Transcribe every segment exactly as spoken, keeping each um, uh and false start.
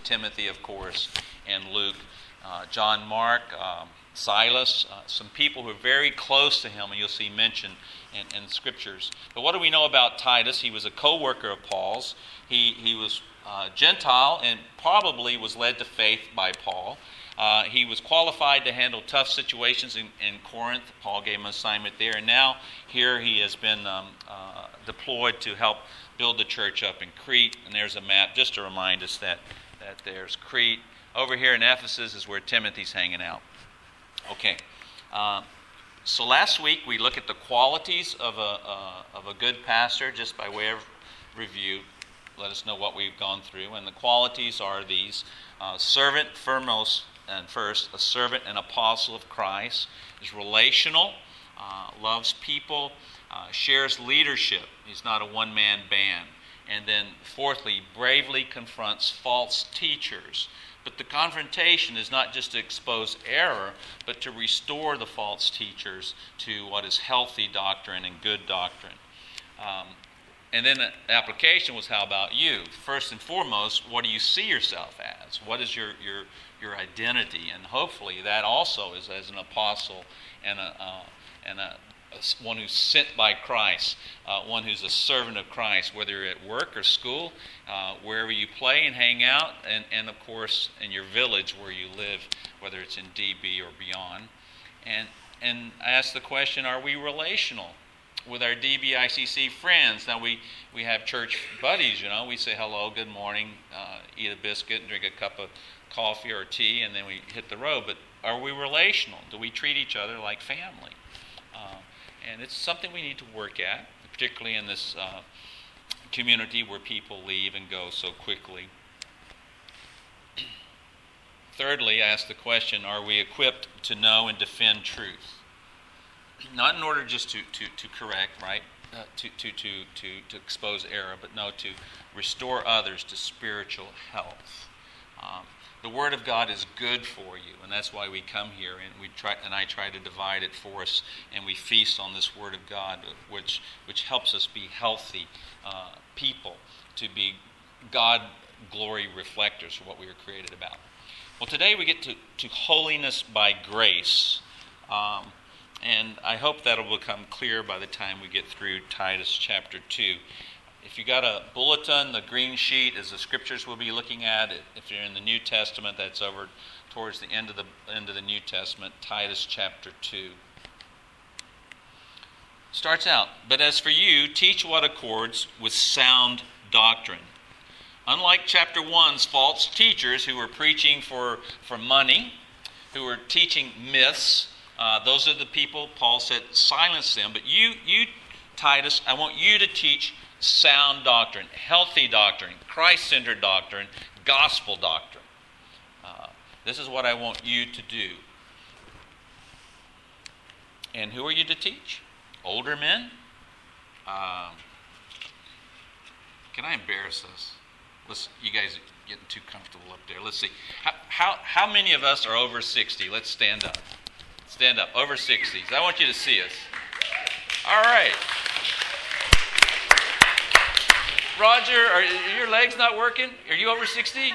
Timothy, of course, and Luke, uh, John Mark, um, Silas, uh, some people who are very close to him, and you'll see mentioned in, in Scriptures. But what do we know about Titus? He was a co-worker of Paul's. He, he was uh, Gentile and probably was led to faith by Paul. Uh, he was qualified to handle tough situations in, in Corinth. Paul gave him an assignment there. And now here he has been um, uh, deployed to help build the church up in Crete. And there's a map just to remind us that, that there's Crete. Over here in Ephesus is where Timothy's hanging out. Okay. Uh, so last week we looked at the qualities of a, uh, of a good pastor, just by way of review. Let us know what we've gone through. And the qualities are these. Uh, servant, foremost, and first, a servant and apostle of Christ, is relational, uh, loves people, uh, shares leadership. He's not a one-man band. And then, fourthly, bravely confronts false teachers. But the confrontation is not just to expose error, but to restore the false teachers to what is healthy doctrine and good doctrine. Um, and then the application was, how about you? First and foremost, what do you see yourself as? What is your your your identity? And hopefully that also is as an apostle and a uh, and a, a one who's sent by Christ, uh, one who's a servant of Christ, whether you're at work or school, uh, wherever you play and hang out, and, and of course in your village where you live, whether it's in D B or beyond. And and I ask the question, are we relational with our D B I C C friends? Now we, we have church buddies, you know, we say hello, good morning, uh, eat a biscuit and drink a cup of coffee or tea, and then we hit the road. But are we relational? Do we treat each other like family? Uh, and it's something we need to work at, particularly in this uh, community where people leave and go so quickly. Thirdly, I ask the question, are we equipped to know and defend truth? Not in order just to, to, to correct, right? Uh, to, to, to, to, to expose error, but no, to restore others to spiritual health. Um, the Word of God is good for you, and that's why we come here, and we try, and I try to divide it for us, and we feast on this Word of God, which which helps us be healthy uh, people, to be God glory reflectors for what we were created about. Well, today we get to, to holiness by grace. Um, And I hope that'll become clear by the time we get through Titus chapter two. If you got a bulletin, the green sheet is the scriptures we'll be looking at. If you're in the New Testament, that's over towards the end of the end of the New Testament, Titus chapter two. Starts out, but as for you, teach what accords with sound doctrine. Unlike chapter one's false teachers who were preaching for, for money, who were teaching myths, Uh, those are the people, Paul said, silence them. But you, you, Titus, I want you to teach sound doctrine, healthy doctrine, Christ-centered doctrine, gospel doctrine. Uh, this is what I want you to do. And who are you to teach? Older men? Um, can I embarrass us? Let's, you guys are getting too comfortable up there. Let's see. How, how, how many of us are over sixty? Let's stand up. Stand up, over sixties. I want you to see us. All right. Roger, are your legs not working? Are you over sixty?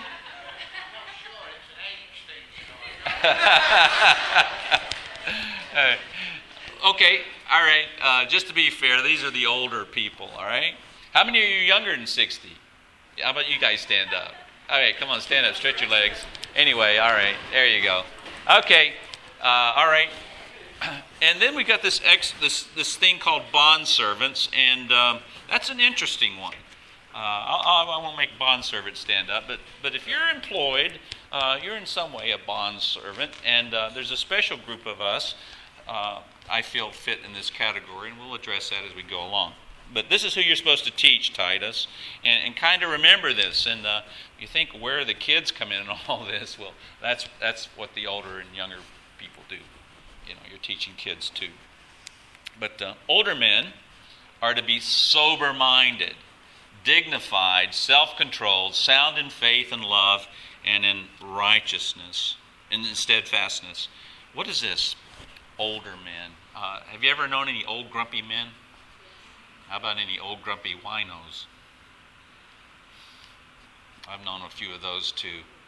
Okay, all right. Uh, just to be fair, these are the older people, all right? How many of you are younger than sixty? How about you guys stand up? All right, come on, stand up, stretch your legs. Anyway, all right, there you go. Okay. Uh, all right, and then we got this ex, this this thing called bondservants, and um, that's an interesting one. Uh, I'll, I won't make bondservants stand up, but but if you're employed, uh, you're in some way a bondservant, and uh, there's a special group of us uh, I feel fit in this category, and we'll address that as we go along. But this is who you're supposed to teach, Titus, and, and kind of remember this. And uh, you think, where do the kids come in and all this? Well, that's that's what the older and younger people do. You know, you're teaching kids too. But uh, older men are to be sober-minded, dignified, self-controlled, sound in faith and love, and in righteousness, and in steadfastness. What is this? Older men. Uh, have you ever known any old grumpy men? How about any old grumpy winos? I've known a few of those too.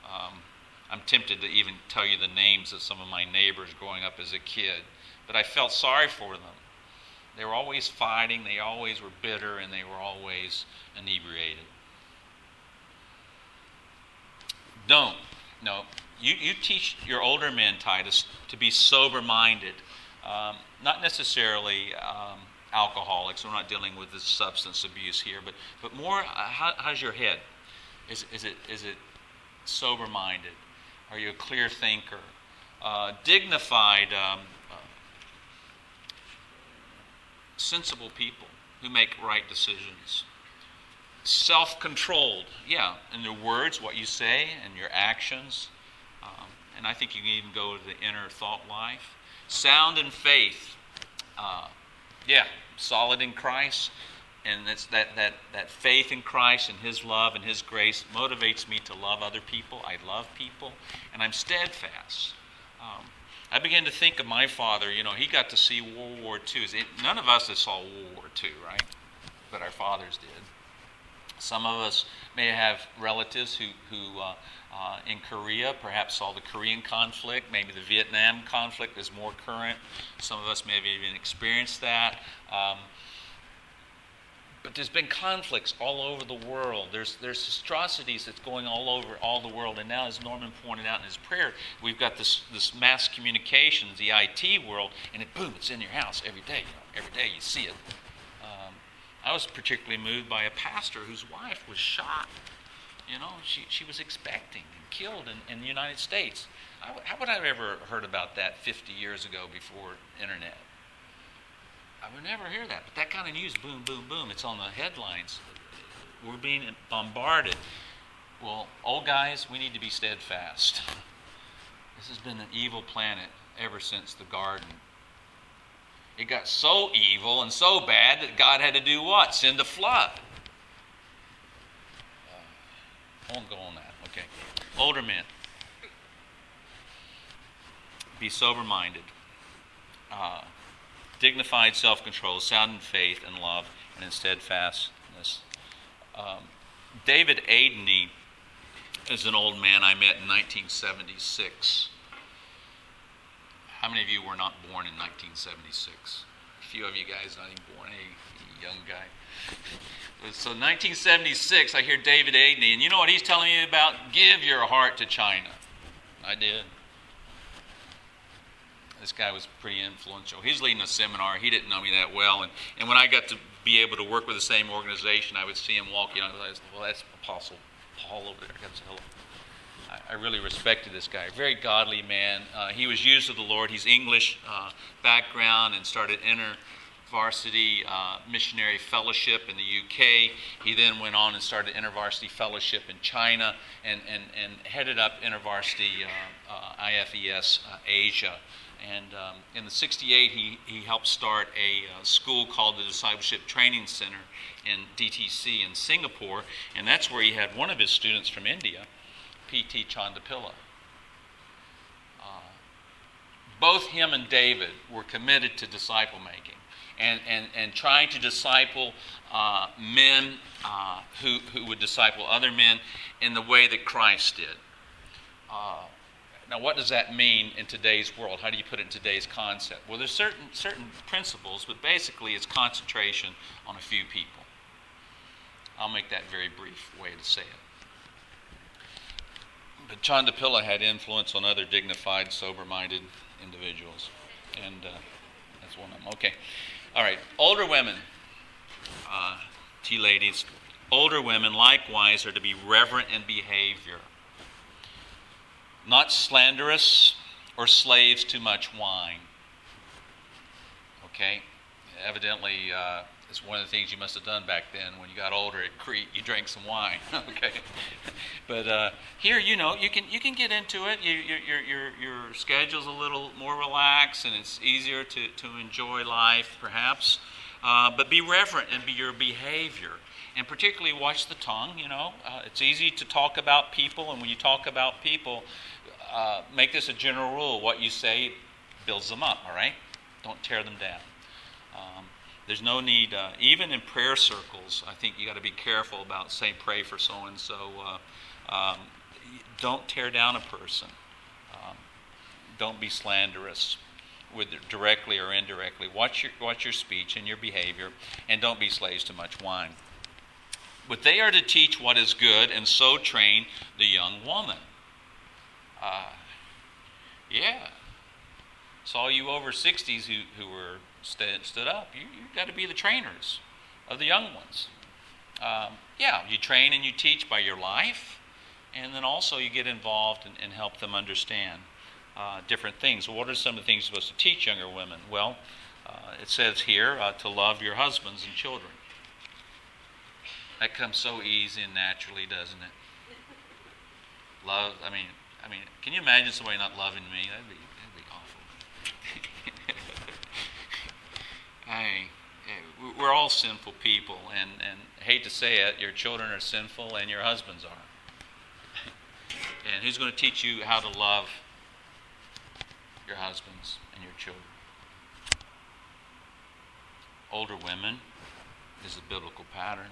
Um, I'm tempted to even tell you the names of some of my neighbors growing up as a kid, but I felt sorry for them. They were always fighting, they always were bitter, and they were always inebriated. Don't. No. You, you teach your older men, Titus, to be sober-minded. Um, not necessarily um, alcoholics. We're not dealing with this substance abuse here, but but more. Uh, how, how's your head? Is is it is it sober-minded? Are you a clear thinker? Uh, dignified, um, uh, sensible people who make right decisions. Self-controlled, yeah, in your words, what you say, and your actions. Um, and I think you can even go to the inner thought life. Sound in faith, uh, yeah, solid in Christ, and it's that, that, that faith in Christ and His love and His grace motivates me to love other people. I love people, and I'm steadfast. Um, I began to think of my father. You know, he got to see World War Two. None of us saw World War Two, right? But our fathers did. Some of us may have relatives who, who uh, uh, in Korea perhaps saw the Korean conflict. Maybe the Vietnam conflict is more current. Some of us may have even experienced that. Um, but there's been conflicts all over the world. There's there's atrocities that's going all over all the world. And now, as Norman pointed out in his prayer, we've got this, this mass communications, the I T world, and it boom, it's in your house every day. You know, every day you see it. I was particularly moved by a pastor whose wife was shot. You know, she, she was expecting and killed in, in the United States. I, how would I have ever heard about that fifty years ago before internet? I would never hear that. But that kind of news, boom, boom, boom, it's on the headlines. We're being bombarded. Well, old guys, we need to be steadfast. This has been an evil planet ever since the garden. It got so evil and so bad that God had to do what? Send a flood. Uh, I won't go on that. Okay. Older men. Be sober-minded. Uh, dignified self-control, sound in faith and love, and in steadfastness. Um, David Adeney is an old man I met in nineteen seventy-six. How many of you were not born in nineteen seventy-six? A few of you guys not even born. Hey, young guy. So nineteen seventy-six, I hear David Adeney, and you know what he's telling me about? Give your heart to China. I did. This guy was pretty influential. He was leading a seminar. He didn't know me that well, and, and when I got to be able to work with the same organization, I would see him walking. I was like, well, that's Apostle Paul over there. I got to say hello. I really respected this guy. Very godly man. Uh, he was used of the Lord. He's English uh, background and started InterVarsity uh, Missionary Fellowship in the U K. He then went on and started InterVarsity Fellowship in China and, and, and headed up InterVarsity uh, uh, I F E S uh, Asia. And um, in the sixty-eight, he, he helped start a uh, school called the Discipleship Training Center in D T C in Singapore. And that's where he had one of his students from India, P T Chandapilla. Uh, both him and David were committed to disciple making and, and, and trying to disciple uh, men uh, who, who would disciple other men in the way that Christ did. Uh, now, what does that mean in today's world? How do you put it in today's concept? Well, there's certain, certain principles, but basically it's concentration on a few people. I'll make that very brief way to say it. But Chandapilla had influence on other dignified, sober-minded individuals. And uh, that's one of them. Okay. All right. Older women, uh, tea ladies, older women likewise are to be reverent in behavior, not slanderous or slaves to much wine. Okay? Evidently, uh, it's one of the things you must have done back then when you got older at Crete. You drank some wine. Okay? But uh, here, you know, you can you can get into it. You, your your your your schedule's a little more relaxed, and it's easier to, to enjoy life, perhaps. Uh, but be reverent in your behavior. And particularly watch the tongue, you know. Uh, it's easy to talk about people, and when you talk about people, uh, make this a general rule. What you say builds them up, all right? Don't tear them down. Um, there's no need, uh, even in prayer circles, I think you got to be careful about saying pray for so-and-so. Uh, um, don't tear down a person. Um, don't be slanderous, with directly or indirectly. Watch your watch your speech and your behavior, and don't be slaves to much wine. But they are to teach what is good, and so train the young woman. Uh, yeah. So all you over sixties who, who were st- stood up, you, you've got to be the trainers of the young ones. Um, yeah, you train and you teach by your life, and then also you get involved and, and help them understand uh, different things. Well, what are some of the things you're supposed to teach younger women? Well, uh, it says here uh, to love your husbands and children. That comes so easy and naturally, doesn't it? Love, I mean, I mean, can you imagine somebody not loving me? That'd be, that'd be awful. Hey, we're all sinful people, and, and I hate to say it, your children are sinful and your husbands are. And who's going to teach you how to love your husbands and your children? Older women is the biblical pattern.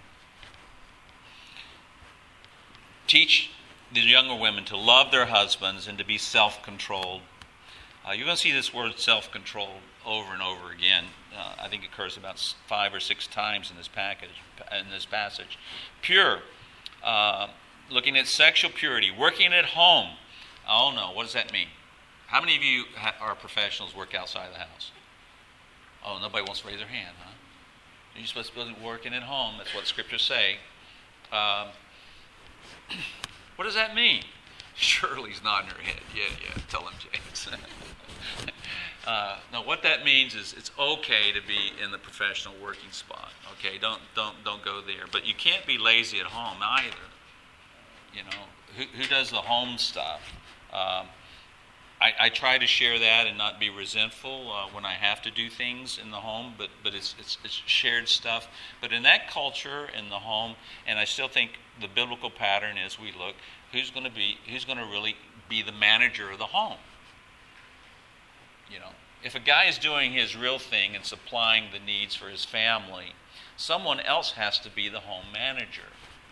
Teach the younger women to love their husbands and to be self-controlled. Uh, you're going to see this word self-controlled over and over again. Uh, I think it occurs about five or six times in this package, in this passage. Pure, uh, looking at sexual purity, working at home. Oh no, what does that mean? How many of you ha- are professionals, work outside the house? Oh, nobody wants to raise their hand, huh? You're supposed to be working at home. That's what scriptures say. Um, what does that mean? Shirley's nodding her head. Yeah, yeah. Tell him, James. uh, no, what that means is it's okay to be in the professional working spot. Okay, don't don't don't go there. But you can't be lazy at home either. You know, who who does the home stuff? Um, I, I try to share that and not be resentful uh, when I have to do things in the home, but but it's, it's it's shared stuff. But in that culture, in the home, and I still think the biblical pattern is we look who's going to be who's going to really be the manager of the home. You know, if a guy is doing his real thing and supplying the needs for his family, someone else has to be the home manager.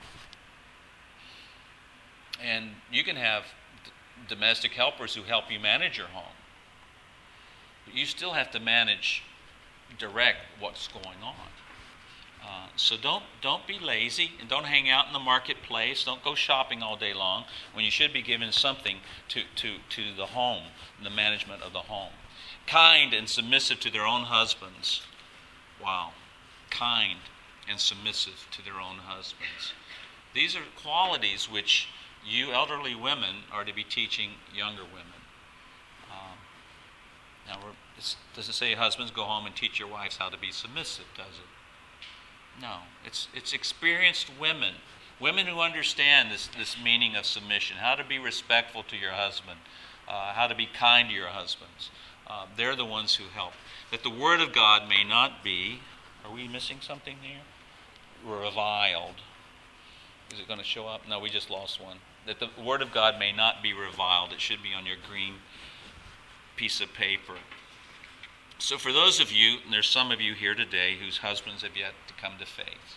And you can have domestic helpers who help you manage your home. But you still have to manage, direct what's going on. Uh, so don't don't be lazy and don't hang out in the marketplace. Don't go shopping all day long when you should be giving something to, to, to the home, the management of the home. Kind and submissive to their own husbands. Wow. Kind and submissive to their own husbands. These are qualities which you elderly women are to be teaching younger women. Um, now, we're, it doesn't say husbands go home and teach your wives how to be submissive, does it? No. It's it's experienced women, women who understand this, this meaning of submission, how to be respectful to your husband, uh, how to be kind to your husbands. Uh, they're the ones who help. That the word of God may not be, are we missing something here? Reviled. Is it going to show up? No, we just lost one. That the word of God may not be reviled. It should be on your green piece of paper. So for those of you, and there's some of you here today whose husbands have yet to come to faith,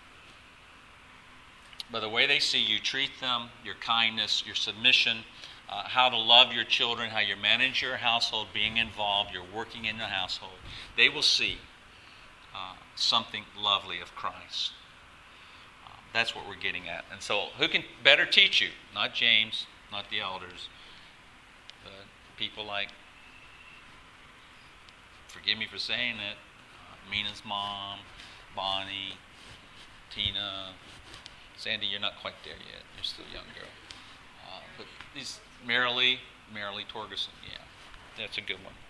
by the way they see you treat them, your kindness, your submission, uh, how to love your children, how you manage your household, being involved, you're working in the household, they will see uh, something lovely of Christ. That's what we're getting at. And so who can better teach you? Not James, not the elders, but people like, forgive me for saying it, uh, Mina's mom, Bonnie, Tina, Sandy, you're not quite there yet. You're still a young girl. Uh, but these, Marilee, Marilee Torgerson, yeah, that's a good one.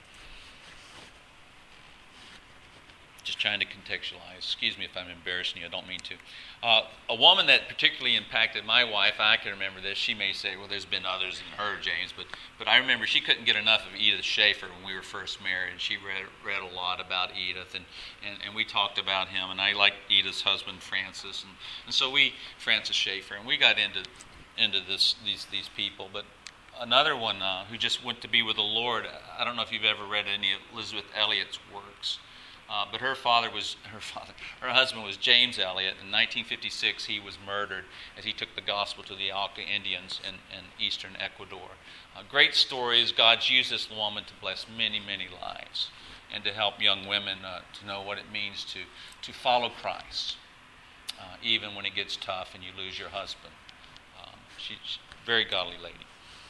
Just trying to contextualize. Excuse me if I'm embarrassing you. I don't mean to. Uh, a woman that particularly impacted my wife, I can remember this. She may say, well, there's been others than her, James, but but I remember she couldn't get enough of Edith Schaefer when we were first married. And she read read a lot about Edith, and, and, and we talked about him. And I liked Edith's husband, Francis, and, and so we, Francis Schaefer, and we got into into this these these people. But another one uh, who just went to be with the Lord. I don't know if you've ever read any of Elizabeth Elliot's works. Uh, but her father was her father. Her husband was James Elliot. In nineteen fifty-six, he was murdered as he took the gospel to the Auca Indians in, in eastern Ecuador. Uh, great stories. God's used this woman to bless many, many lives, and to help young women uh, to know what it means to to follow Christ, uh, even when it gets tough and you lose your husband. Um, she's a very godly lady.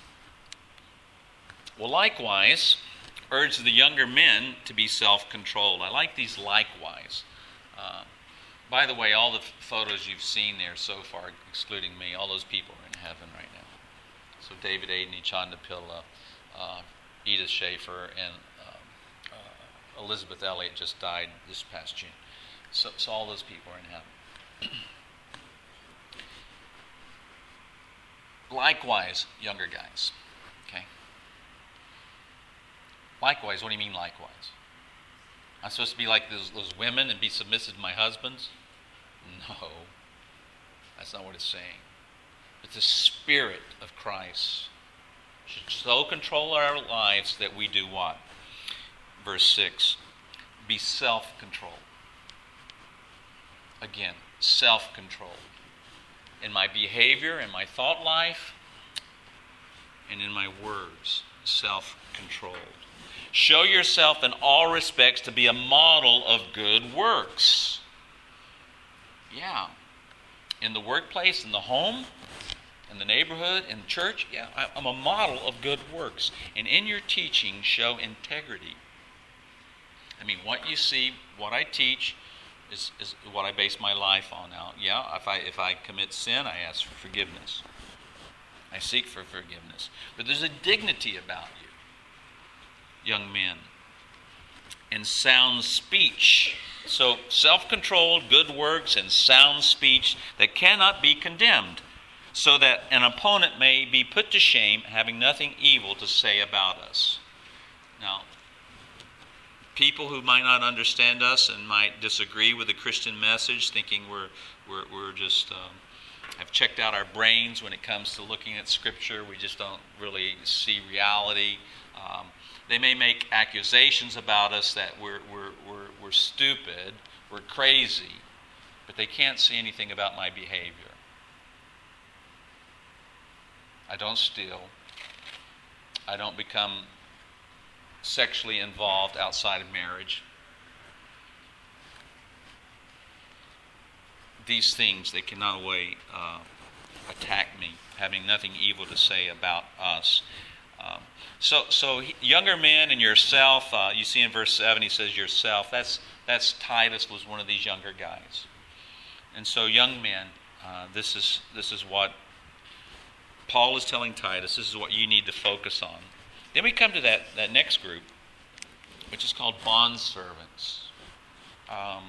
Well, likewise, urge the younger men to be self-controlled. I like these likewise. Uh, by the way, all the f- photos you've seen there so far, excluding me, all those people are in heaven right now. So David Adeney, Chanda Pilla, uh, Edith Schaefer, and uh, uh, Elizabeth Elliot just died this past June. So, so all those people are in heaven. Likewise, younger guys. Okay? Likewise, what do you mean likewise? I'm supposed to be like those, those women and be submissive to my husbands? No. That's not what it's saying. But the Spirit of Christ should so control our lives that we do what? Verse six. Be self-controlled. Again, self-controlled. In my behavior, in my thought life, and in my words, self-controlled. Show yourself in all respects to be a model of good works. Yeah. In the workplace, in the home, in the neighborhood, in the church, yeah, I'm a model of good works. And in your teaching, show integrity. I mean, what you see, what I teach, is, is what I base my life on now. Yeah, if I if I commit sin, I ask for forgiveness. I seek for forgiveness. But there's a dignity about you, young men, and sound speech. So self-controlled, good works, and sound speech that cannot be condemned, so that an opponent may be put to shame, having nothing evil to say about us. Now, people who might not understand us and might disagree with the Christian message, thinking we're we're, we're just um, have checked out our brains when it comes to looking at Scripture. We just don't really see reality. Um, they may make accusations about us that we're we're we're we're stupid, we're crazy, but they can't see anything about my behavior. I don't steal. I don't become sexually involved outside of marriage. These things, they can no way uh, attack me, having nothing evil to say about us. Um, so, so younger men and yourself, uh, you see in verse seven, he says yourself. That's that's Titus was one of these younger guys. And so young men, uh, this is this is what Paul is telling Titus. This is what you need to focus on. Then we come to that, that next group, which is called bondservants. Um,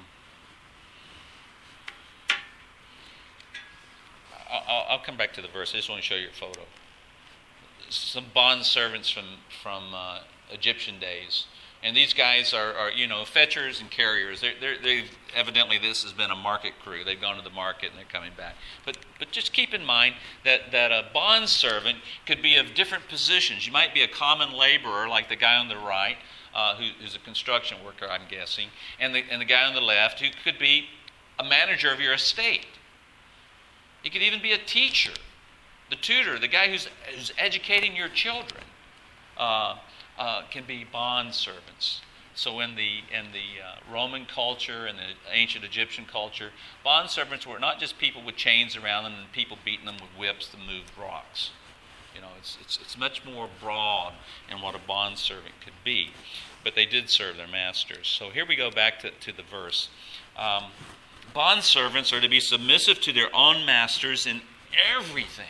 I'll, I'll come back to the verse. I just want to show you a photo. Some bondservants from from uh, Egyptian days, and these guys are, are you know fetchers and carriers. They're, they're, they've evidently this has been a market crew. They've gone to the market and they're coming back. But but just keep in mind that that a bondservant could be of different positions. You might be a common laborer like the guy on the right, uh, who, who's a construction worker, I'm guessing, and the and the guy on the left who could be a manager of your estate. He could even be a teacher, the tutor, the guy who's, who's educating your children, uh, uh, can be bond servants. So in the in the uh, Roman culture and the ancient Egyptian culture, bond servants were not just people with chains around them and people beating them with whips to move rocks. You know, it's it's it's much more broad in what a bond servant could be. But they did serve their masters. So here we go back to, to the verse. Um, bond servants are to be submissive to their own masters in everything.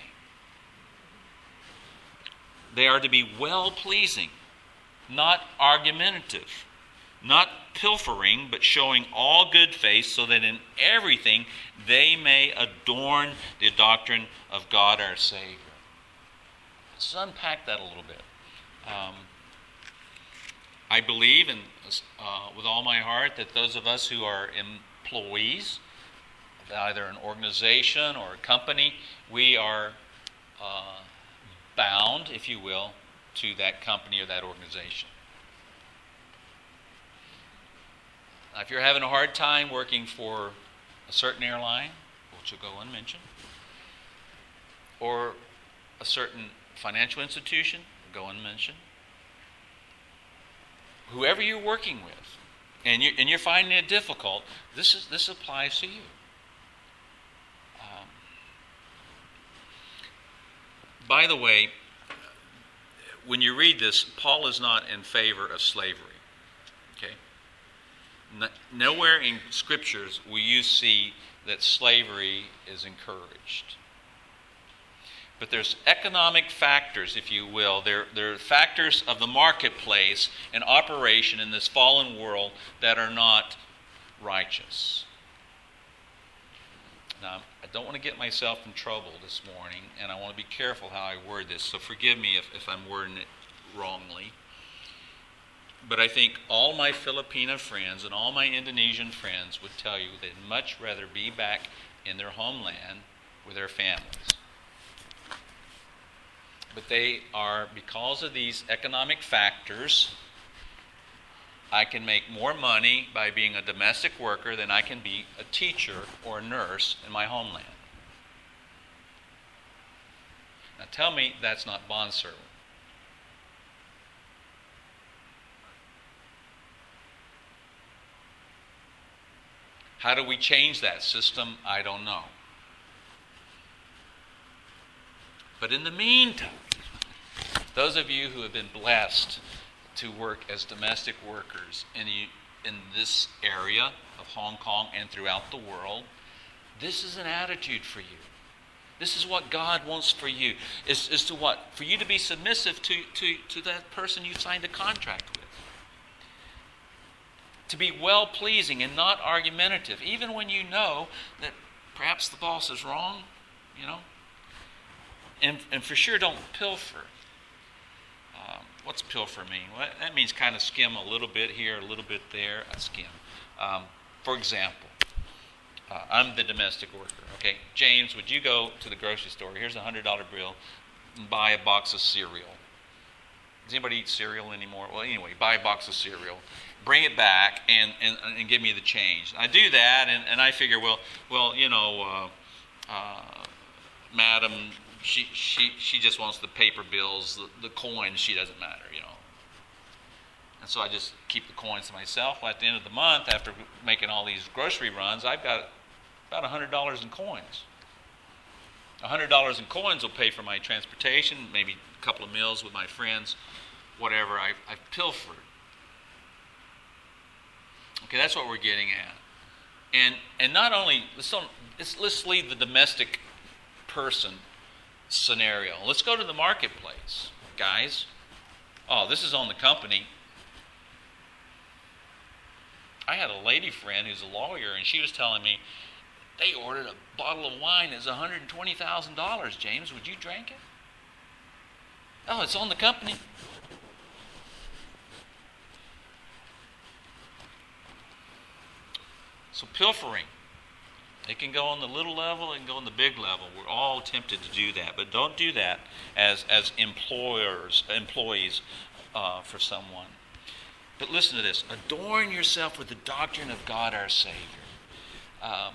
They are to be well-pleasing, not argumentative, not pilfering, but showing all good faith, so that in everything they may adorn the doctrine of God our Savior. Let's unpack that a little bit. Um, I believe, in, uh, with all my heart, that those of us who are employees of either an organization or a company, we are uh, bound, if you will, to that company or that organization. Now, if you're having a hard time working for a certain airline, which we'll go and mention, or a certain financial institution, go and mention, whoever you're working with, and, you, and you're finding it difficult, this is this applies to you. Um, by the way, when you read this, Paul is not in favor of slavery. Okay? No, nowhere in Scriptures will you see that slavery is encouraged. But there's economic factors, if you will. There, there are factors of the marketplace and operation in this fallen world that are not righteous. Now, I don't want to get myself in trouble this morning, and I want to be careful how I word this, so forgive me if, if I'm wording it wrongly. But I think all my Filipino friends and all my Indonesian friends would tell you they'd much rather be back in their homeland with their families. But they are, because of these economic factors, I can make more money by being a domestic worker than I can be a teacher or a nurse in my homeland. Now tell me that's not bondservant. How do we change that system? I don't know. But in the meantime, those of you who have been blessed to work as domestic workers in, in this area of Hong Kong and throughout the world, this is an attitude for you. This is what God wants for you. Is, is to what? For you to be submissive to, to, to that person you signed a contract with. To be well-pleasing and not argumentative, even when you know that perhaps the boss is wrong, you know. And, and for sure, don't pilfer. Um, what's pilfer mean? Well, that means kind of skim a little bit here, a little bit there. I skim. Um, for example, uh, I'm the domestic worker. Okay, James, would you go to the grocery store? Here's a one hundred dollar bill and buy a box of cereal. Does anybody eat cereal anymore? Well, anyway, buy a box of cereal. Bring it back and, and, and give me the change. I do that, and, and I figure, well, well, you know, uh, uh, madam, she she she just wants the paper bills, the, the coins. She doesn't matter, you know. And so I just keep the coins to myself. Well, at the end of the month, after making all these grocery runs, I've got about one hundred dollars in coins. one hundred dollars in coins will pay for my transportation, maybe a couple of meals with my friends, whatever. I, I've pilfered. Okay, that's what we're getting at. And and not only, let's, don't, let's, let's leave the domestic person scenario. Let's go to the marketplace, guys. Oh, this is on the company. I had a lady friend who's a lawyer, and she was telling me they ordered a bottle of wine that's one hundred twenty thousand dollars. James, would you drink it? Oh, it's on the company. So pilfering, it can go on the little level, it can go on the big level. We're all tempted to do that, but don't do that as as employers, employees uh, for someone. But listen to this: adorn yourself with the doctrine of God our Savior. Um,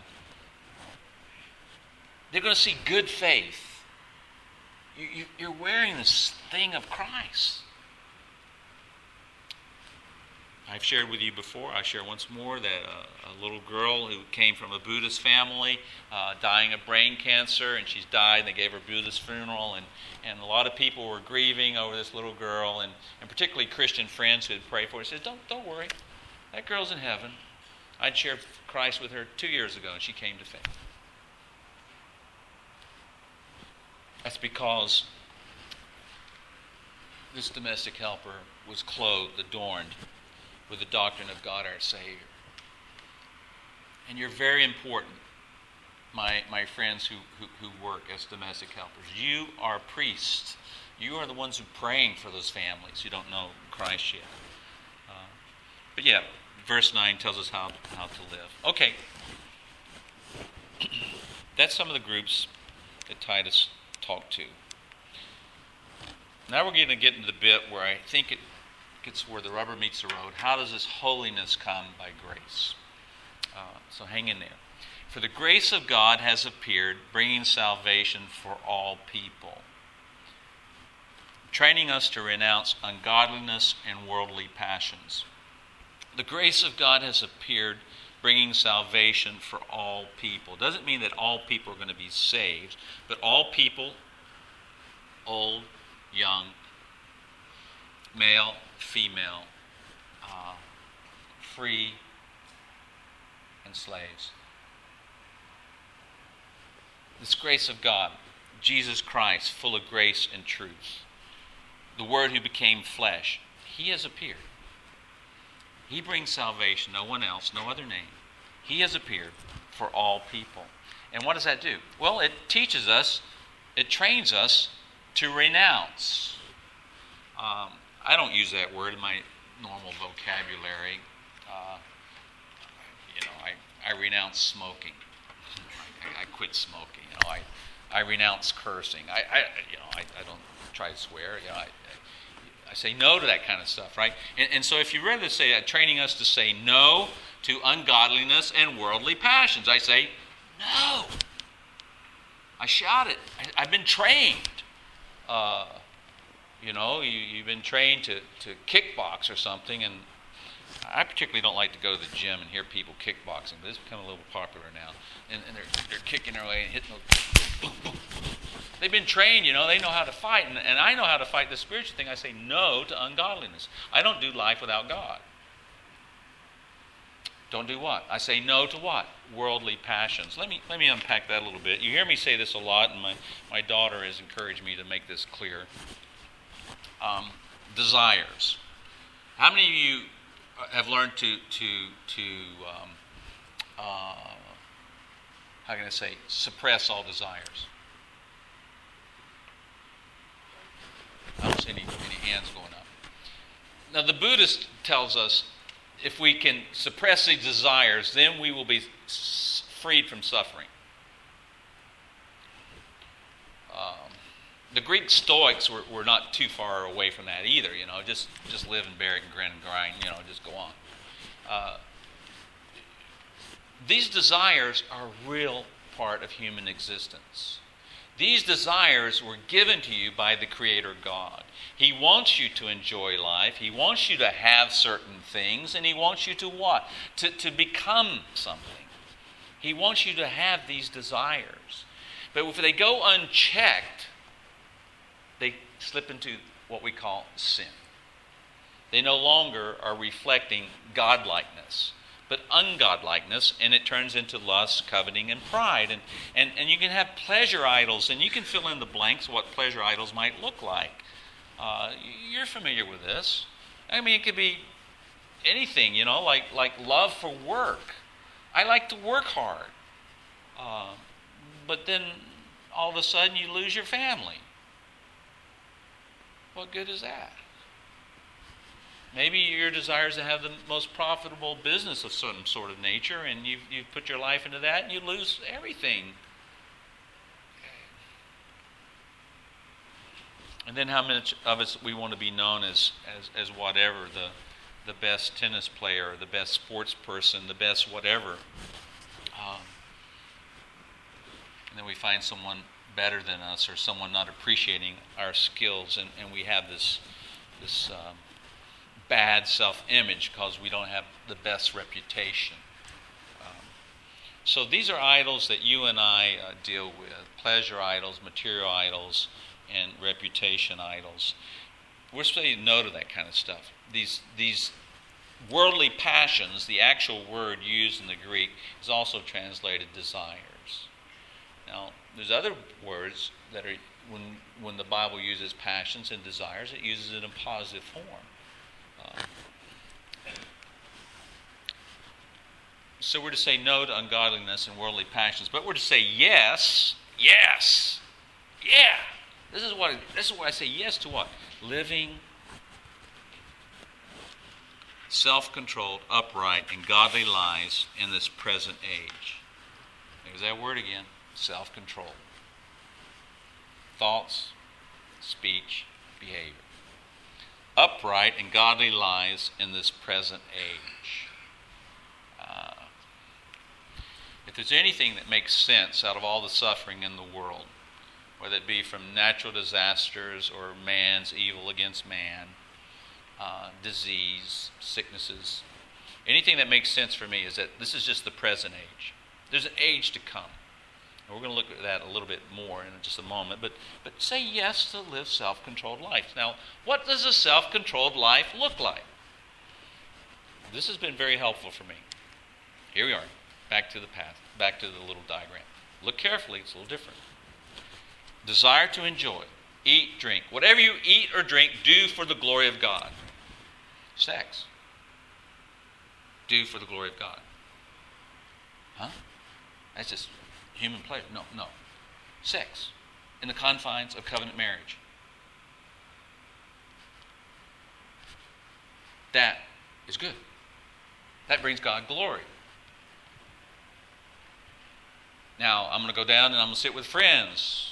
they're going to see good faith. You, you, you're wearing this thing of Christ. I've shared with you before, I share once more, that uh, a little girl who came from a Buddhist family, uh, dying of brain cancer, and she's died, and they gave her a Buddhist funeral, and, and a lot of people were grieving over this little girl, and, and particularly Christian friends who had prayed for her. Said, don't, don't worry, that girl's in heaven. I'd shared Christ with her two years ago, and she came to faith. That's because this domestic helper was clothed, adorned with the doctrine of God our Savior. And you're very important, my my friends who, who, who work as domestic helpers. You are priests. You are the ones who are praying for those families who don't know Christ yet. Uh, but yeah, verse nine tells us how, how to live. Okay. That's some of the groups that Titus talked to. Now we're going to get into the bit where I think it gets where the rubber meets the road. How does this holiness come? By grace. Uh, so hang in there. For the grace of God has appeared, bringing salvation for all people, training us to renounce ungodliness and worldly passions. The grace of God has appeared, bringing salvation for all people. Doesn't mean that all people are going to be saved, but all people, old, young, male, female, uh, free, and slaves. This grace of God, Jesus Christ, full of grace and truth, the Word who became flesh, He has appeared. He brings salvation, no one else, no other name. He has appeared for all people. And what does that do? Well, it teaches us, it trains us to renounce. Um, I don't use that word in my normal vocabulary. Uh, you know, I, I renounce smoking. I, I quit smoking. You know, I, I renounce cursing. I, I you know, I, I don't try to swear. You know, I, I say no to that kind of stuff, right? And, and so if you really say that, training us to say no to ungodliness and worldly passions, I say no. I shout it. I, I've been trained. Uh, you know, you, you've been trained to, to kickbox or something, and I particularly don't like to go to the gym and hear people kickboxing, but it's become a little popular now. And, and they're, they're kicking their way and hitting those boom, boom. They've been trained, you know, they know how to fight, and, and I know how to fight the spiritual thing. I say no to ungodliness. I don't do life without God. Don't do what? I say no to what? Worldly passions. Let me let me unpack that a little bit. You hear me say this a lot, and my, my daughter has encouraged me to make this clear. Um, desires. How many of you have learned to to to um, uh, how can I say suppress all desires? I don't see any, any hands going up. Now the Buddhist tells us if we can suppress these desires, then we will be s- freed from suffering. Um, the Greek Stoics were, were not too far away from that either. You know, just just live and bear it and grin and grind. You know, just go on. Uh, these desires are a real part of human existence. These desires were given to you by the Creator God. He wants you to enjoy life. He wants you to have certain things, and He wants you to what? To, to become something. He wants you to have these desires. But if they go unchecked, they slip into what we call sin. They no longer are reflecting godlikeness, but ungodlikeness, and it turns into lust, coveting, and pride. And, and, and you can have pleasure idols, and you can fill in the blanks what pleasure idols might look like. Uh, you're familiar with this. I mean, it could be anything, you know, like, like love for work. I like to work hard. Uh, but then all of a sudden you lose your family. What good is that? Maybe your desire is to have the most profitable business of some sort of nature, and you've, you've put your life into that, and you lose everything. And then how much of us we want to be known as, as, as whatever, the, the best tennis player, the best sports person, the best whatever. Um, and then we find someone better than us or someone not appreciating our skills, and, and we have this, this um, bad self-image because we don't have the best reputation. Um, so these are idols that you and I uh, deal with. Pleasure idols, material idols, and reputation idols. We're supposed to no to that kind of stuff. These these worldly passions, the actual word used in the Greek, is also translated desires. Now, there's other words that are, when when the Bible uses passions and desires, it uses it in positive form. Uh, so we're to say no to ungodliness and worldly passions, but we're to say yes, yes, yeah. This is what this is what I say yes to what? Living self-controlled, upright, and godly lives in this present age. There's that word again, self-control. Thoughts, speech, behavior. upright and godly lives in this present age. Uh, if there's anything that makes sense out of all the suffering in the world, whether it be from natural disasters or man's evil against man, uh, disease, sicknesses, anything that makes sense for me is that this is just the present age. There's an age to come. And we're going to look at that a little bit more in just a moment. But, but say yes to live self-controlled life. Now, what does a self-controlled life look like? This has been very helpful for me. Here we are, back to the path, back to the little diagram. Look carefully, it's a little different. Desire to enjoy, eat, drink. Whatever you eat or drink, do for the glory of God. Sex. Do for the glory of God. Huh? That's just human pleasure. No, no. Sex in the confines of covenant marriage. That is good. That brings God glory. Now, I'm going to go down and I'm going to sit with friends.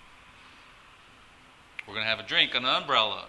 We're going to have a drink under the umbrella.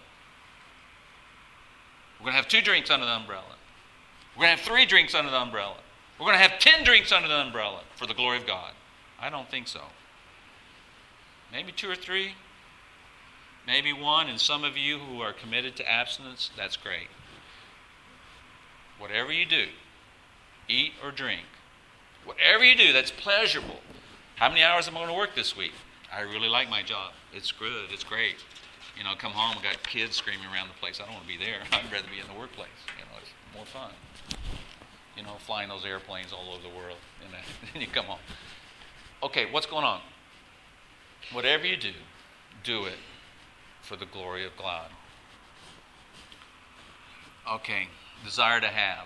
We're going to have two drinks under the umbrella. We're going to have three drinks under the umbrella. We're going to have ten drinks under the umbrella for the glory of God. I don't think so. Maybe two or three. Maybe one. And some of you who are committed to abstinence, that's great. Whatever you do, eat or drink, whatever you do that's pleasurable. How many hours am I going to work this week? I really like my job. It's good. It's great. You know, come home and got kids screaming around the place. I don't want to be there. I'd rather be in the workplace. You know, it's more fun. You know, flying those airplanes all over the world. And then you come home. Okay, what's going on? Whatever you do, do it for the glory of God. Okay, desire to have.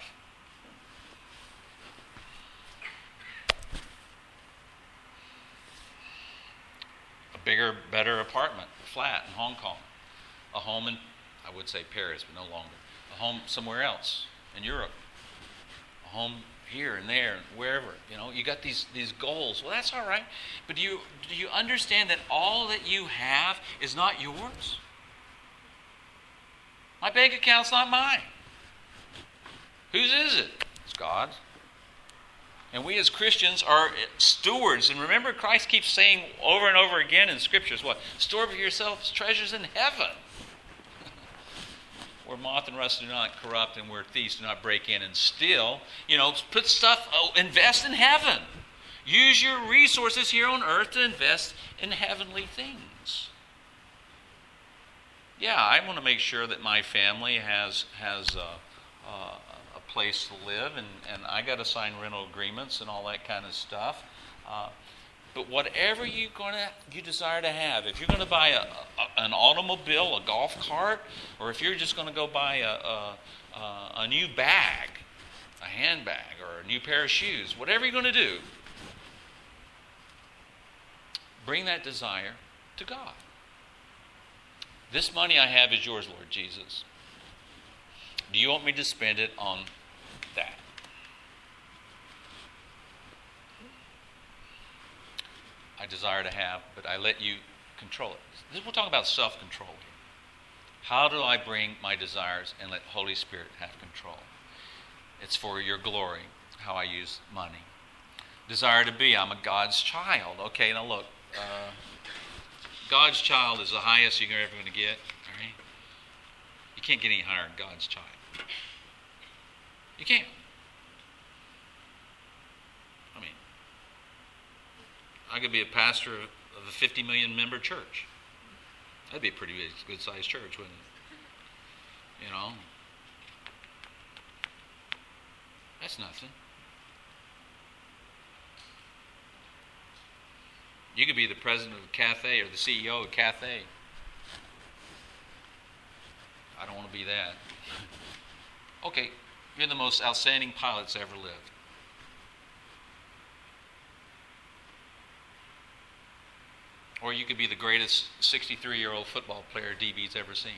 A bigger, better apartment, flat in Hong Kong. A home in, I would say Paris, but no longer. A home somewhere else in Europe. A home here and there and wherever. You know, you got these, these goals. Well, that's all right. But do you, do you understand that all that you have is not yours? My bank account's not mine. Whose is it? It's God's. And we as Christians are stewards. And remember, Christ keeps saying over and over again in Scriptures, what? Store for yourselves treasures in heaven. Where moth and rust do not corrupt and where thieves do not break in and steal. You know, put stuff, oh, invest in heaven. Use your resources here on earth to invest in heavenly things. Yeah, I want to make sure that my family has has uh, uh, a place to live, and, and I got to sign rental agreements and all that kind of stuff. Uh, but whatever you gonna you desire to have, if you're going to buy a, a, an automobile, a golf cart, or if you're just going to go buy a, a, a, a new bag, a handbag, or a new pair of shoes, whatever you're going to do, bring that desire to God. This money I have is yours, Lord Jesus. Do you want me to spend it on that? I desire to have, but I let you control it. This, we're talking about self-control here. How do I bring my desires and let Holy Spirit have control? It's for your glory, how I use money. Desire to be, I'm a God's child. Okay, now look. Uh, God's child is the highest you're ever going to get. All right? You can't get any higher than God's child. You can't. I mean, I could be a pastor of a fifty million member church. That'd be a pretty good sized church, wouldn't it? You know? That's nothing. You could be the president of Cathay or the C E O of Cathay. I don't want to be that. Okay, you're the most outstanding pilot that's ever lived. Or you could be the greatest sixty-three-year-old football player D B's ever seen.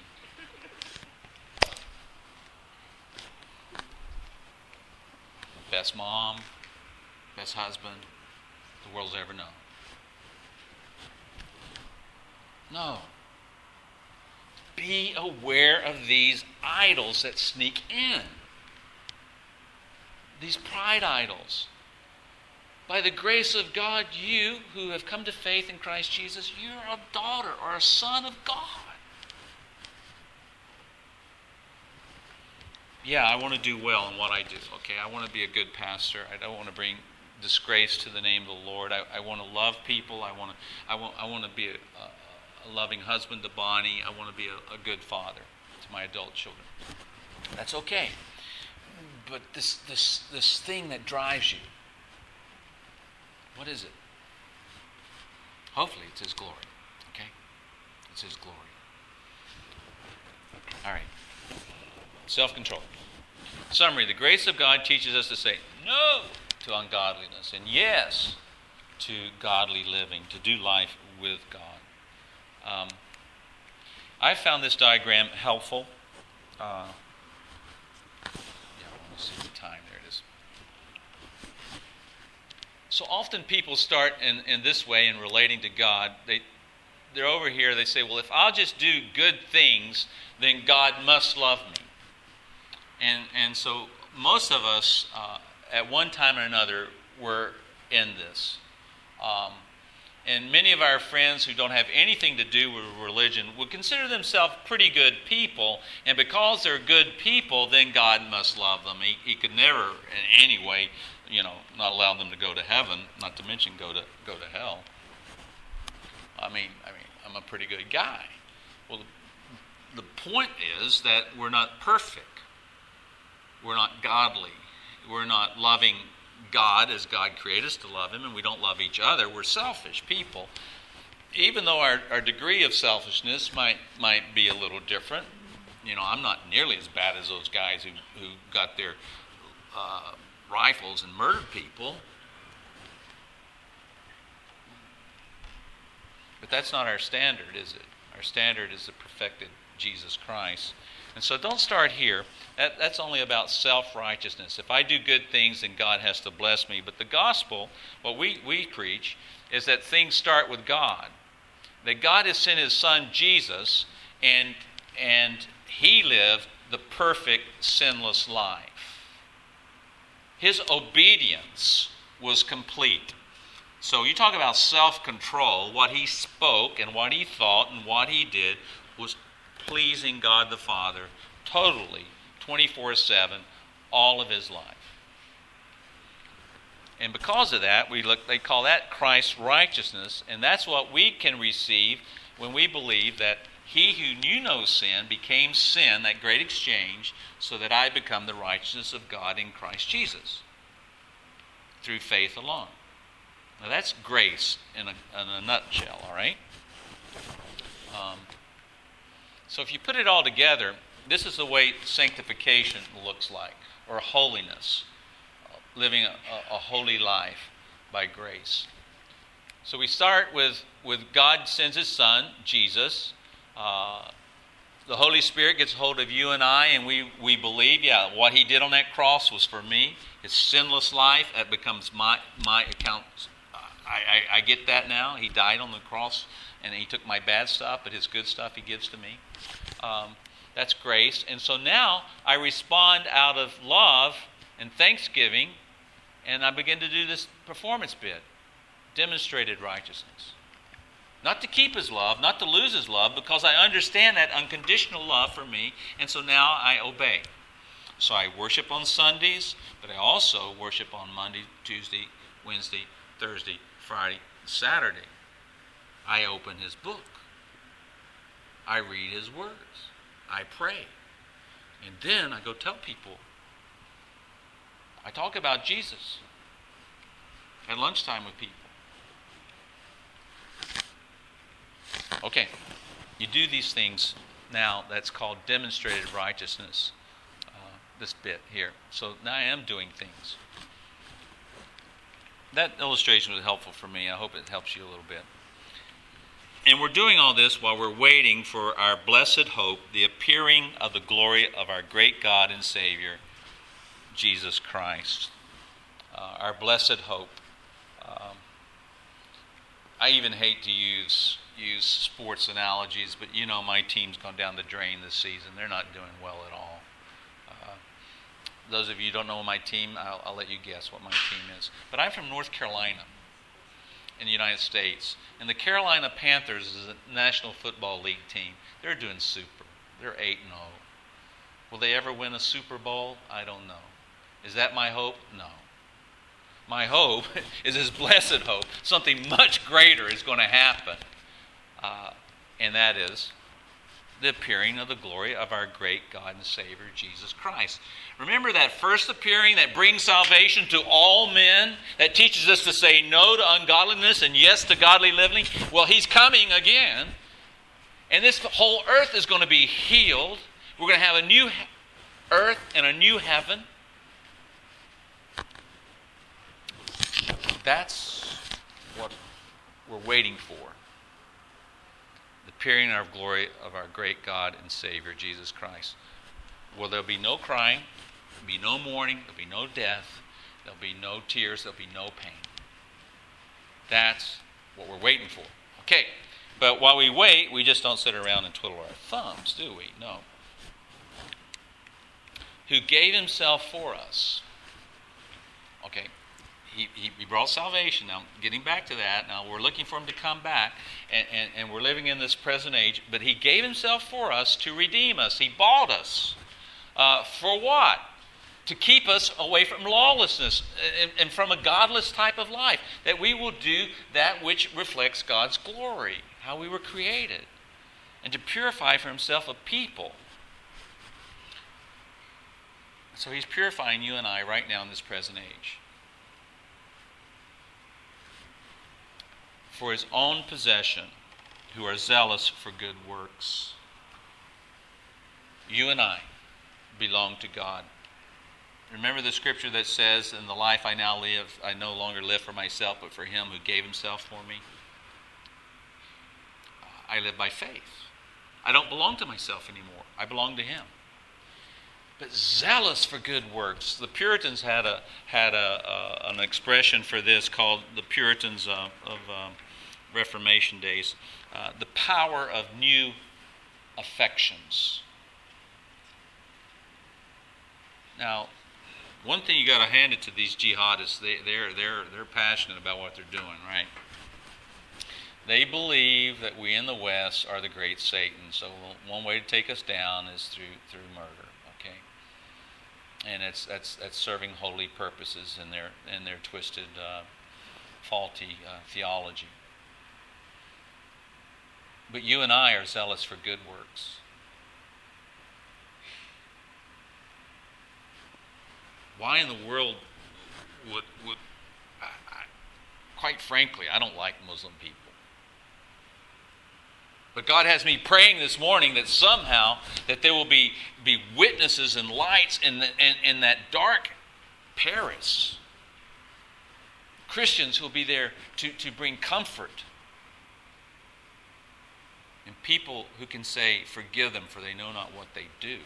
Best mom, best husband the world's ever known. No. Be be aware of these idols that sneak in. These pride idols. By the grace of God, you who have come to faith in Christ Jesus, you're a daughter or a son of God. Yeah, I want to do well in what I do, okay? I want to be a good pastor. I don't want to bring disgrace to the name of the Lord. I, I want to love people. I want to, I want, I want to be a, a, a loving husband to Bonnie. I want to be a, a good father to my adult children. That's okay. But this, this, this thing that drives you, what is it? Hopefully it's His glory, okay? It's His glory. All right. Self-control. Summary, the grace of God teaches us to say no to ungodliness and yes to godly living, to do life with God. Um, I found this diagram helpful. Uh, yeah, I want to see the time. There it is. So often people start in, in this way in relating to God. They, they're over here, they say, well, if I'll just do good things, then God must love me. And and so most of us, uh, at one time or another, were in this. Um, and many of our friends who don't have anything to do with religion would consider themselves pretty good people. And because they're good people, then God must love them. He, he could never, in any way, you know, not allow them to go to heaven, not to mention go to go to hell. I mean, I mean, I'm a pretty good guy. Well, the, the point is that we're not perfect. We're not godly. We're not loving God as God created us to love Him, and we don't love each other. We're selfish people. Even though our, our degree of selfishness might might be a little different. You know, I'm not nearly as bad as those guys who, who got their uh, rifles and murdered people. But that's not our standard, is it? Our standard is the perfected Jesus Christ. And so don't start here. That, that's only about self-righteousness. If I do good things, then God has to bless me. But the gospel, what we, we preach, is that things start with God. That God has sent His Son, Jesus, and, and He lived the perfect, sinless life. His obedience was complete. So you talk about self-control. What He spoke and what He thought and what He did was pleasing God the Father totally, twenty-four seven, all of His life. And because of that, we look, they call that Christ's righteousness, and that's what we can receive when we believe that He who knew no sin became sin, that great exchange, so that I become the righteousness of God in Christ Jesus through faith alone. Now that's grace in a, in a nutshell, all right? Um, So if you put it all together, this is the way sanctification looks like, or holiness, living a, a holy life by grace. So we start with, with God sends His Son, Jesus. Uh, the Holy Spirit gets a hold of you and I, and we, we believe, yeah, what He did on that cross was for me. His sinless life, that becomes my, my account. I, I, I get that now. He died on the cross, and He took my bad stuff, but His good stuff He gives to me. Um, that's grace. And so now I respond out of love and thanksgiving, and I begin to do this performance bit, demonstrated righteousness. Not to keep His love, not to lose His love, because I understand that unconditional love for me, and so now I obey. So I worship on Sundays, but I also worship on Monday, Tuesday, Wednesday, Thursday, Friday, Saturday. I open His book. I read His words. I pray. And then I go tell people. I talk about Jesus at lunchtime with people. Okay, you do these things now. That's called demonstrated righteousness, uh, this bit here. So now I am doing things. That illustration was helpful for me. I hope it helps you a little bit. And we're doing all this while we're waiting for our blessed hope, the appearing of the glory of our great God and Savior, Jesus Christ. Uh, our blessed hope. Um, I even hate to use use sports analogies, but you know my team's gone down the drain this season. They're not doing well at all. Uh, those of you who don't know my team, I'll, I'll let you guess what my team is. But I'm from North Carolina in the United States, and the Carolina Panthers is a National Football League team. They're doing super. They're eight and oh. Will they ever win a Super Bowl? I don't know. Is that my hope? No. My hope is this blessed hope. Something much greater is going to happen. Uh, and that is the appearing of the glory of our great God and Savior, Jesus Christ. Remember that first appearing that brings salvation to all men, that teaches us to say no to ungodliness and yes to godly living? Well, He's coming again. And this whole earth is going to be healed. We're going to have a new earth and a new heaven. That's what we're waiting for. The appearing of glory of our great God and Savior, Jesus Christ. Well, there'll be no crying, there'll be no mourning, there'll be no death, there'll be no tears, there'll be no pain. That's what we're waiting for. Okay, but while we wait, we just don't sit around and twiddle our thumbs, do we? No. Who gave Himself for us. Okay. He, he, he brought salvation. Now, getting back to that, now we're looking for Him to come back, and, and, and we're living in this present age, but He gave Himself for us to redeem us. He bought us. Uh, for what? To keep us away from lawlessness and, and from a godless type of life, that we will do that which reflects God's glory, how we were created, and to purify for Himself a people. So He's purifying you and I right now in this present age. For His own possession, who are zealous for good works. You and I belong to God. Remember the scripture that says, in the life I now live, I no longer live for myself, but for Him who gave Himself for me. I live by faith. I don't belong to myself anymore. I belong to Him. But zealous for good works. The Puritans had a had a, uh, an expression for this called the Puritans uh, of um, Reformation days, uh, the power of new affections. Now, one thing you got to hand it to these jihadists, they, they're they're they're passionate about what they're doing, right? They believe that we in the West are the great Satan. So one way to take us down is through through murder, okay? And it's that's that's serving holy purposes in their in their twisted, uh, faulty uh, theology. But you and I are zealous for good works. Why in the world would would I, I, quite frankly, I don't like Muslim people. But God has me praying this morning that somehow that there will be, be witnesses and lights in, the, in, in that dark Paris. Christians who will be there to, to bring comfort. And people who can say, forgive them, for they know not what they do.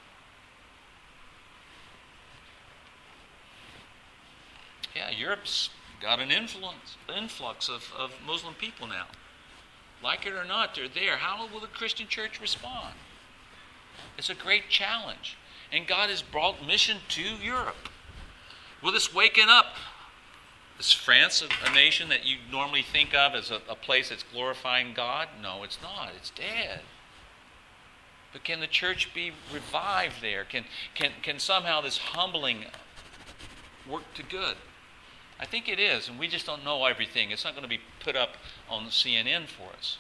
Yeah, Europe's got an influence, influx of, of Muslim people now. Like it or not, they're there. How will the Christian church respond? It's a great challenge. And God has brought mission to Europe. Will this waken up? Is France a, a nation that you normally think of as a, a place that's glorifying God? No, it's not. It's dead. But can the church be revived there? Can, can, can somehow this humbling work to good? I think it is, and we just don't know everything. It's not going to be put up on C N N for us.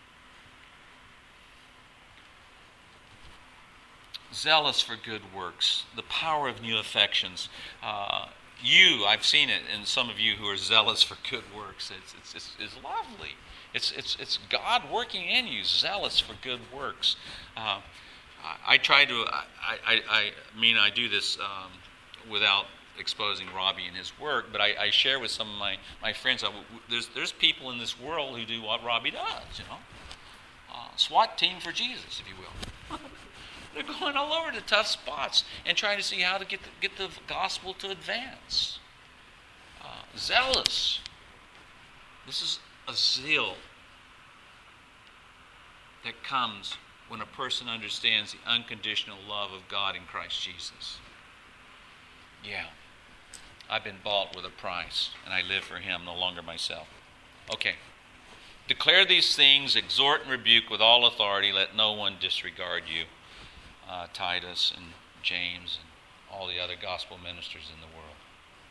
Zealous for good works, the power of new affections. Uh, you, I've seen it in some of you who are zealous for good works. It's, it's, it's, it's lovely. It's, it's, it's God working in you, zealous for good works. Uh, I, I try to, I, I, I mean, I do this um, without exposing Robbie and his work, but I, I share with some of my, my friends, uh, there's, there's people in this world who do what Robbie does, you know. Uh, SWAT team for Jesus, if you will. They're going all over the tough spots and trying to see how to get the, get the gospel to advance. Uh, zealous. This is a zeal that comes when a person understands the unconditional love of God in Christ Jesus. Yeah, I've been bought with a price, and I live for Him, no longer myself. Okay. Declare these things, exhort and rebuke with all authority. Let no one disregard you. Uh, Titus and James and all the other gospel ministers in the world.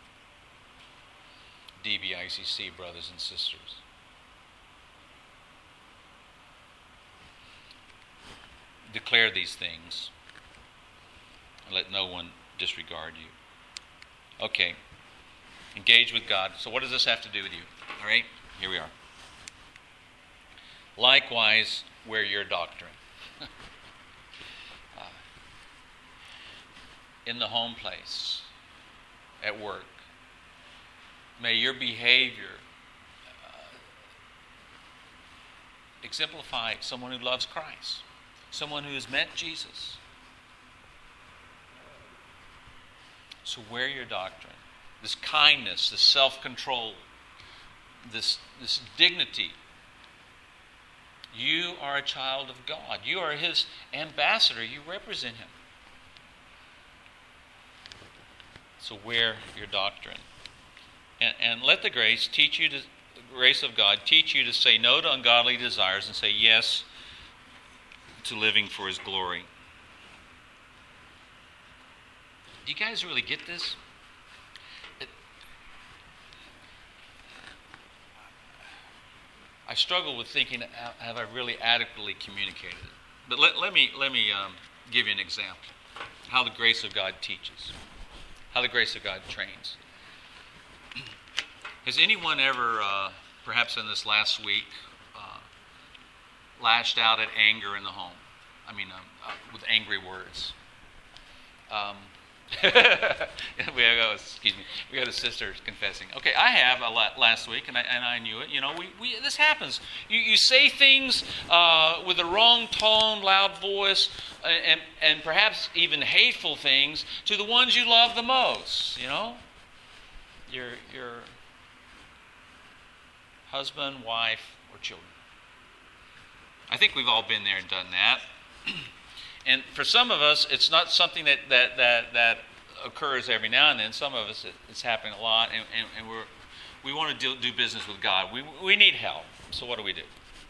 D B I C C, brothers and sisters. Declare these things, and let no one disregard you. Okay. Engage with God. So what does this have to do with you? All right, here we are. Likewise, wear your doctrine. uh, in the home place, at work, may your behavior uh, exemplify someone who loves Christ, someone who has met Jesus. So wear your doctrine. This kindness, this self-control, this, this dignity. You are a child of God. You are His ambassador. You represent Him. So wear your doctrine. And, and let the grace teach you to, the grace of God teach you to say no to ungodly desires and say yes to living for His glory. Do you guys really get this? It, I struggle with thinking, have I really adequately communicated it? But let, let me, let me um, give you an example. How the grace of God teaches. How the grace of God trains. Has anyone ever, uh, perhaps in this last week, uh, lashed out at anger in the home? I mean, um, uh, with angry words. Um, we have, excuse me. We had a sister confessing. Okay, I have a lot last week, and I and I knew it. You know, we, we this happens. You you say things uh, with the wrong tone, loud voice, and and perhaps even hateful things to the ones you love the most. You know, your your husband, wife, or children. I think we've all been there and done that. And for some of us, it's not something that, that, that, that occurs every now and then. Some of us, it, it's happening a lot, and, and, and we're, we want to do, do business with God. We, we need help. So what do we do?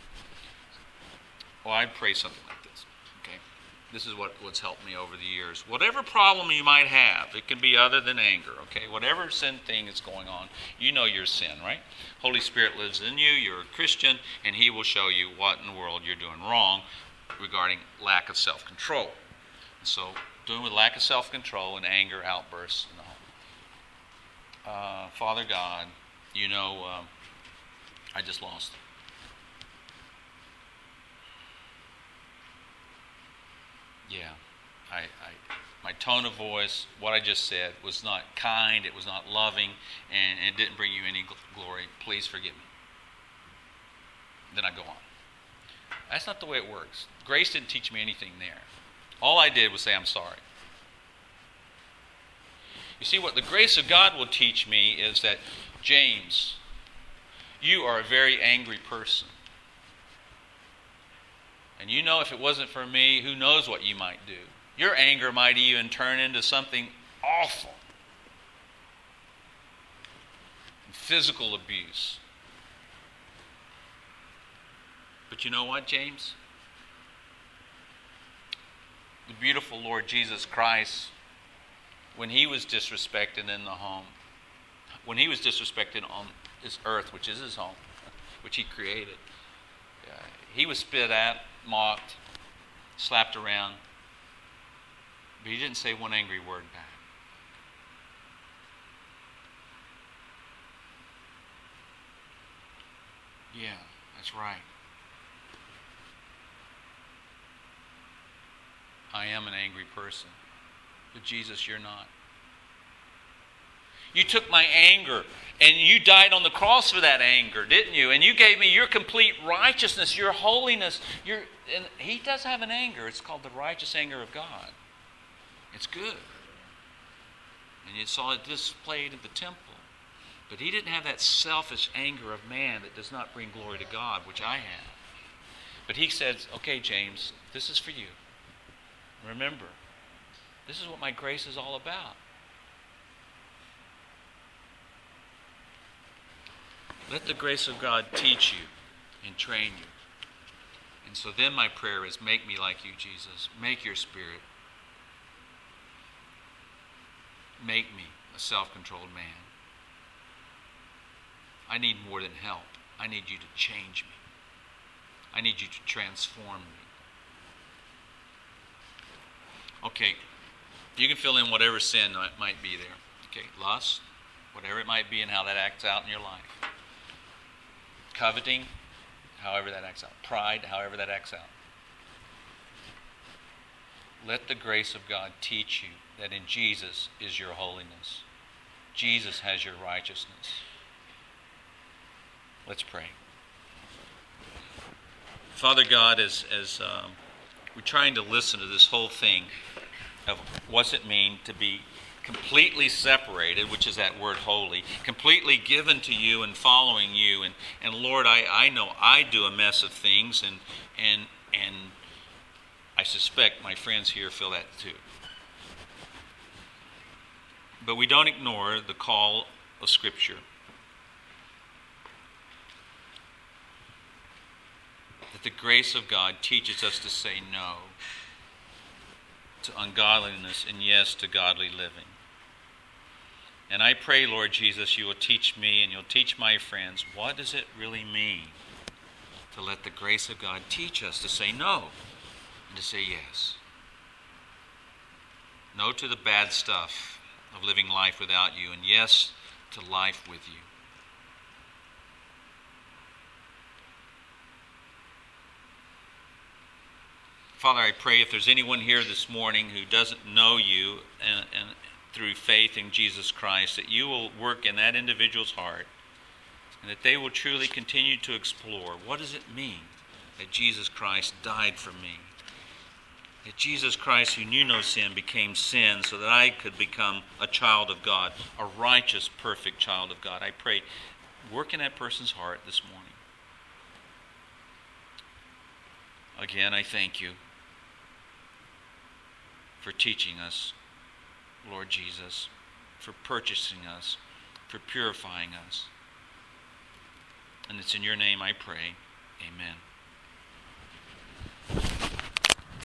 Well, I pray something like this. Okay, this is what, what's helped me over the years. Whatever problem you might have, it can be other than anger. Okay, whatever sin thing is going on, you know your sin, right? Holy Spirit lives in you. You're a Christian, and He will show you what in the world you're doing wrong regarding lack of self-control. So, doing with lack of self-control and anger outbursts in the home. Uh, Father God, you know, um, I just lost. Yeah, I, I, my tone of voice, what I just said, was not kind, it was not loving, and it didn't bring you any glory. Please forgive me. Then I go on. That's not the way it works. Grace didn't teach me anything there. All I did was say, I'm sorry. You see, what the grace of God will teach me is that, James, you are a very angry person. And you know if it wasn't for me, who knows what you might do. Your anger might even turn into something awful. Physical abuse. But you know what, James? The beautiful Lord Jesus Christ, when He was disrespected in the home, when He was disrespected on this earth, which is His home, which He created, uh, He was spit at, mocked, slapped around, but He didn't say one angry word back. Yeah, that's right. I am an angry person. But Jesus, you're not. You took my anger and you died on the cross for that anger, didn't you? And you gave me your complete righteousness, your holiness. Your, and He does have an anger. It's called the righteous anger of God. It's good. And you saw it displayed at the temple. But He didn't have that selfish anger of man that does not bring glory to God, which I have. But he says, okay, James, this is for you. Remember, this is what my grace is all about. Let the grace of God teach you and train you. And so then my prayer is, make me like you, Jesus. Make your Spirit. Make me a self-controlled man. I need more than help. I need you to change me. I need you to transform me. Okay, you can fill in whatever sin might be there. Okay, lust, whatever it might be and how that acts out in your life. Coveting, however that acts out. Pride, however that acts out. Let the grace of God teach you that in Jesus is your holiness. Jesus has your righteousness. Let's pray. Father God, as, as um, we're trying to listen to this whole thing of what's it mean to be completely separated, which is that word holy, completely given to you and following you. And, and Lord, I, I know I do a mess of things, and and and I suspect my friends here feel that too. But we don't ignore the call of Scripture. That the grace of God teaches us to say no to ungodliness and yes to godly living. And I pray, Lord Jesus, you will teach me and you'll teach my friends, what does it really mean to let the grace of God teach us to say no and to say yes. No to the bad stuff of living life without you, and yes to life with you. Father, I pray if there's anyone here this morning who doesn't know you and, and through faith in Jesus Christ, that you will work in that individual's heart and that they will truly continue to explore, what does it mean that Jesus Christ died for me? That Jesus Christ, who knew no sin, became sin so that I could become a child of God, a righteous, perfect child of God. I pray, work in that person's heart this morning. Again, I thank you for teaching us, Lord Jesus, for purchasing us, for purifying us. And it's in your name I pray. Amen.